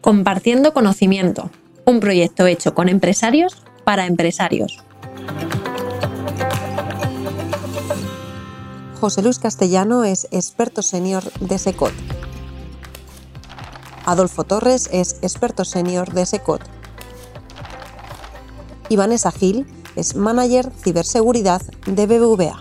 Compartiendo conocimiento, un proyecto hecho con empresarios para empresarios. José Luis Castellano es experto senior de SECOT. Adolfo Torres es experto senior de SECOT. Y Vanessa Gil es manager ciberseguridad de BBVA.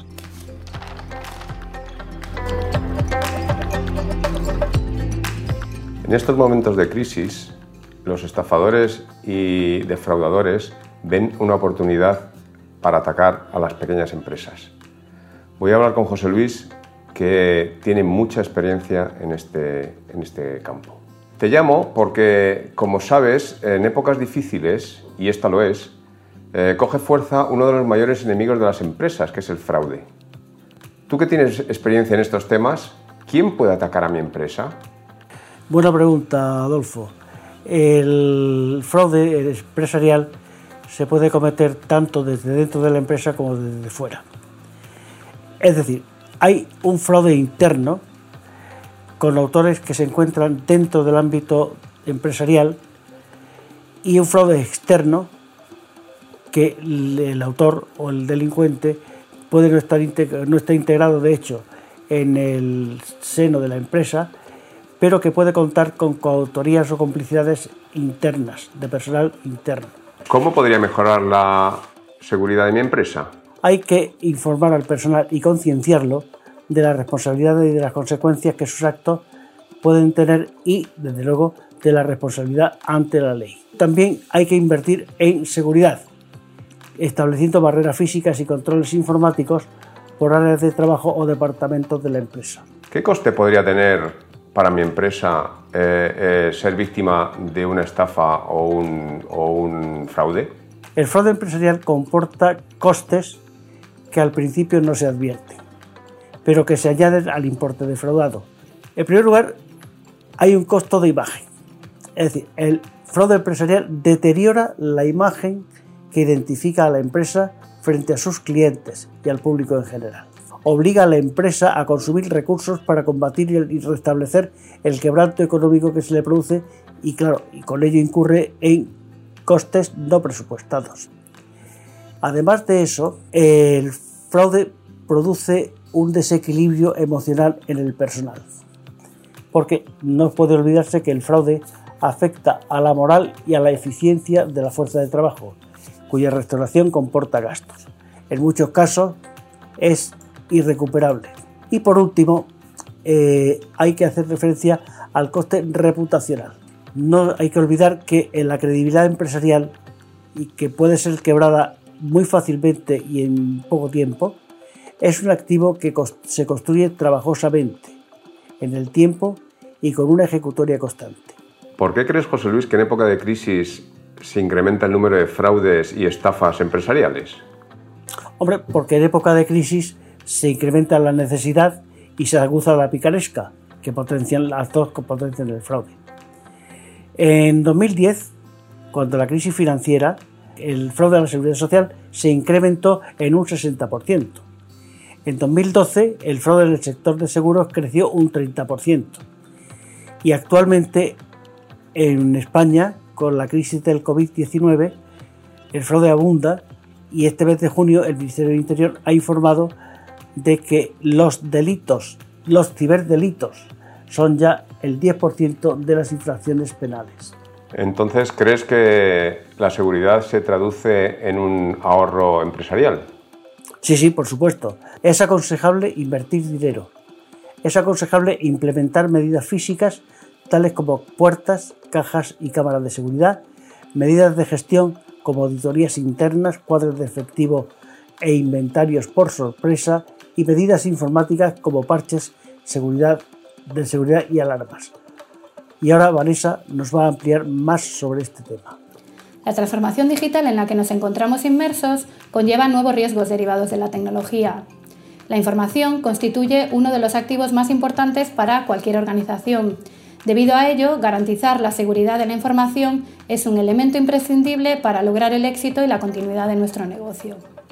En estos momentos de crisis, los estafadores y defraudadores ven una oportunidad para atacar a las pequeñas empresas. Voy a hablar con José Luis, que tiene mucha experiencia en este campo. Te llamo porque, como sabes, en épocas difíciles, y esta lo es, coge fuerza uno de los mayores enemigos de las empresas, que es el fraude. Tú que tienes experiencia en estos temas, ¿quién puede atacar a mi empresa? Buena pregunta, Adolfo. El fraude empresarial se puede cometer tanto desde dentro de la empresa como desde fuera. Es decir, hay un fraude interno con autores que se encuentran dentro del ámbito empresarial y un fraude externo que el autor o el delincuente puede no estar integrado, de hecho, en el seno de la empresa, pero que puede contar con coautorías o complicidades internas, de personal interno. ¿Cómo podría mejorar la seguridad de mi empresa? Hay que informar al personal y concienciarlo de las responsabilidades y de las consecuencias que sus actos pueden tener y, desde luego, de la responsabilidad ante la ley. También hay que invertir en seguridad, estableciendo barreras físicas y controles informáticos por áreas de trabajo o departamentos de la empresa. ¿Qué coste podría tener para mi empresa ser víctima de una estafa o un fraude? El fraude empresarial comporta costes que al principio no se advierten, pero que se añaden al importe defraudado. En primer lugar, hay un costo de imagen. Es decir, el fraude empresarial deteriora la imagen que identifica a la empresa frente a sus clientes y al público en general. Obliga a la empresa a consumir recursos para combatir y restablecer el quebranto económico que se le produce y, claro, y con ello incurre en costes no presupuestados. Además de eso, el fraude produce un desequilibrio emocional en el personal, porque no puede olvidarse que el fraude afecta a la moral y a la eficiencia de la fuerza de trabajo, cuya restauración comporta gastos. En muchos casos es irrecuperable. Y por último, hay que hacer referencia al coste reputacional. No hay que olvidar que en la credibilidad empresarial, y que puede ser quebrada muy fácilmente y en poco tiempo, es un activo que se construye trabajosamente, en el tiempo y con una ejecutoria constante. ¿Por qué crees, José Luis, que en época de crisis se incrementa el número de fraudes y estafas empresariales? Hombre, porque en época de crisis se incrementa la necesidad y se aguza la picaresca, que potencian las dos que potencian el fraude. En 2010, cuando la crisis financiera, el fraude a la seguridad social se incrementó en un 60%. En 2012, el fraude en el sector de seguros creció un 30%. Y actualmente, en España, con la crisis del COVID-19, el fraude abunda y este mes de junio el Ministerio del Interior ha informado de que los ciberdelitos, son ya el 10% de las infracciones penales. Entonces, ¿crees que la seguridad se traduce en un ahorro empresarial? Sí, por supuesto. Es aconsejable invertir dinero. Es aconsejable implementar medidas físicas tales como puertas, cajas y cámaras de seguridad, medidas de gestión como auditorías internas, cuadros de efectivo e inventarios por sorpresa y medidas informáticas como parches de seguridad y alarmas. Y ahora Vanessa nos va a ampliar más sobre este tema. La transformación digital en la que nos encontramos inmersos conlleva nuevos riesgos derivados de la tecnología. La información constituye uno de los activos más importantes para cualquier organización. Debido a ello, garantizar la seguridad de la información es un elemento imprescindible para lograr el éxito y la continuidad de nuestro negocio.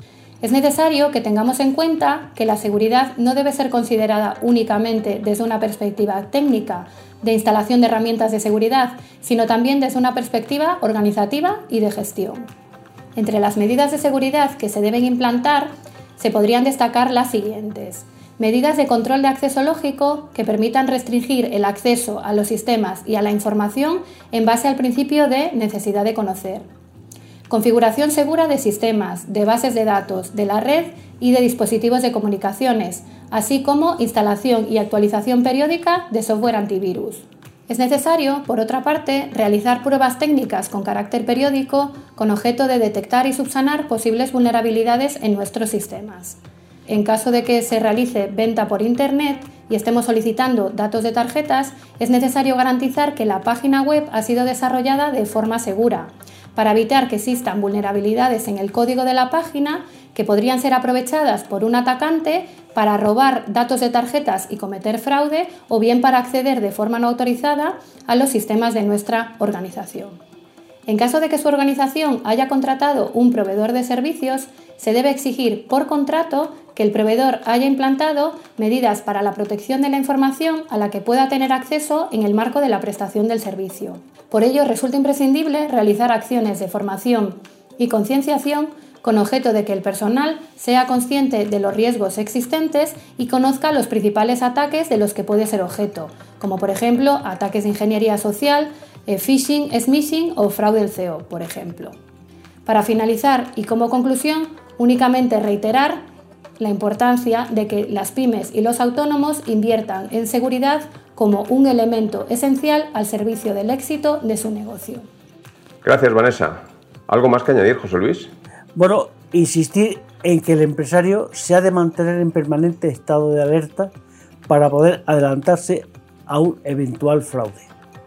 Es necesario que tengamos en cuenta que la seguridad no debe ser considerada únicamente desde una perspectiva técnica de instalación de herramientas de seguridad, sino también desde una perspectiva organizativa y de gestión. Entre las medidas de seguridad que se deben implantar se podrían destacar las siguientes. Medidas de control de acceso lógico que permitan restringir el acceso a los sistemas y a la información en base al principio de necesidad de conocer. Configuración segura de sistemas, de bases de datos, de la red y de dispositivos de comunicaciones, así como instalación y actualización periódica de software antivirus. Es necesario, por otra parte, realizar pruebas técnicas con carácter periódico con objeto de detectar y subsanar posibles vulnerabilidades en nuestros sistemas. En caso de que se realice venta por Internet y estemos solicitando datos de tarjetas, es necesario garantizar que la página web ha sido desarrollada de forma segura, para evitar que existan vulnerabilidades en el código de la página que podrían ser aprovechadas por un atacante para robar datos de tarjetas y cometer fraude, o bien para acceder de forma no autorizada a los sistemas de nuestra organización. En caso de que su organización haya contratado un proveedor de servicios, se debe exigir por contrato que el proveedor haya implantado medidas para la protección de la información a la que pueda tener acceso en el marco de la prestación del servicio. Por ello, resulta imprescindible realizar acciones de formación y concienciación con objeto de que el personal sea consciente de los riesgos existentes y conozca los principales ataques de los que puede ser objeto, como por ejemplo ataques de ingeniería social, phishing, smishing o fraude del CEO, por ejemplo. Para finalizar y como conclusión, únicamente reiterar la importancia de que las pymes y los autónomos inviertan en seguridad como un elemento esencial al servicio del éxito de su negocio. Gracias, Vanessa. ¿Algo más que añadir, José Luis? Bueno, insistir en que el empresario se ha de mantener en permanente estado de alerta para poder adelantarse a un eventual fraude.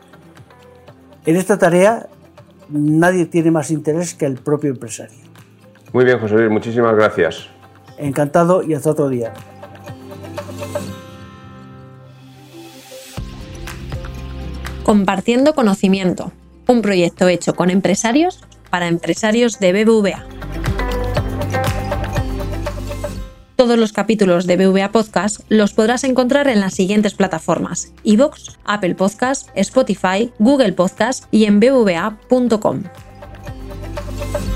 En esta tarea nadie tiene más interés que el propio empresario. Muy bien, José Luis, muchísimas gracias. Encantado y hasta otro día. Compartiendo conocimiento, un proyecto hecho con empresarios para empresarios de BBVA. Todos los capítulos de BBVA Podcast los podrás encontrar en las siguientes plataformas: iVoox, Apple Podcast, Spotify, Google Podcast y en bbva.com.